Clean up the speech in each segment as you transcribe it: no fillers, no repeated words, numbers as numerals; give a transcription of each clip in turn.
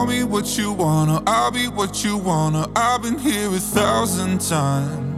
me what you wanna, I'll be what you wanna. I've been here 1,000 times.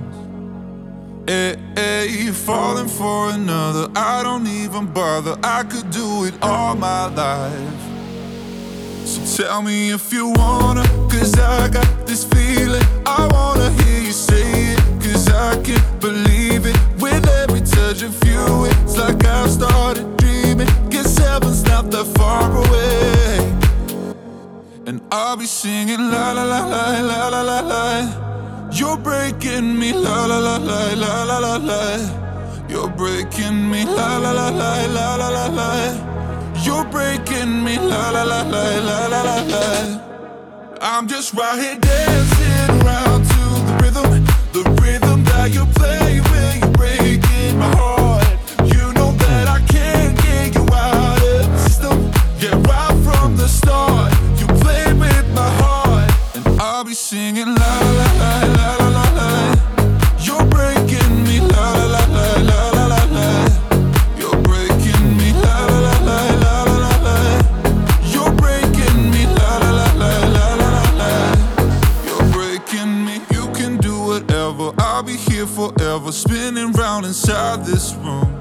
Hey, falling for another, I don't even bother. I could do it all my life. So tell me if you wanna, cause I got this feeling. I wanna hear you say it, cause I can't believe it. With every touch of you, it's like I've started dreaming. Guess heaven's not that far away. And I'll be singing la la la la la la la la. You're breaking me la la la la la la la la. You're breaking me la la la la la la la la. You're breaking me la la la la la la la la. I'm just right here dancing around to the rhythm that you play when you're breaking my heart. You know that I can't get you out of the system. Yeah, right from the start, you played with my heart. And I'll be singing la la la la la la la. You're breaking me la la la la la la la. You're breaking me la la la la la la la. You're breaking me la la la la la la la. You're breaking me. You can do whatever, I'll be here forever, spinning round inside this room.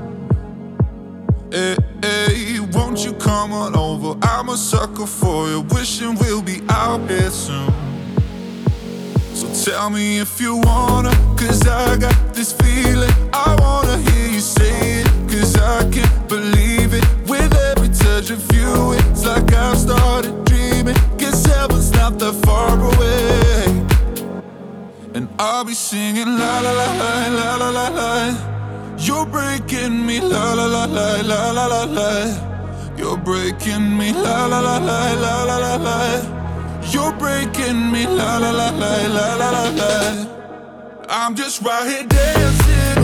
Hey, won't you come on over? I'm a sucker for you, wishing we'll be out here soon. So tell me if you wanna, cause I got this feeling. I wanna hear you say it, cause I can't believe it. With every touch of you, it's like I've started dreaming. Guess heaven's not that far away. And I'll be singing la la la la la la la la. You're breaking me la la la la la la la la. You're breaking me la la la la la la la la. You're breaking me la la la la la la la la. I'm just right here dancing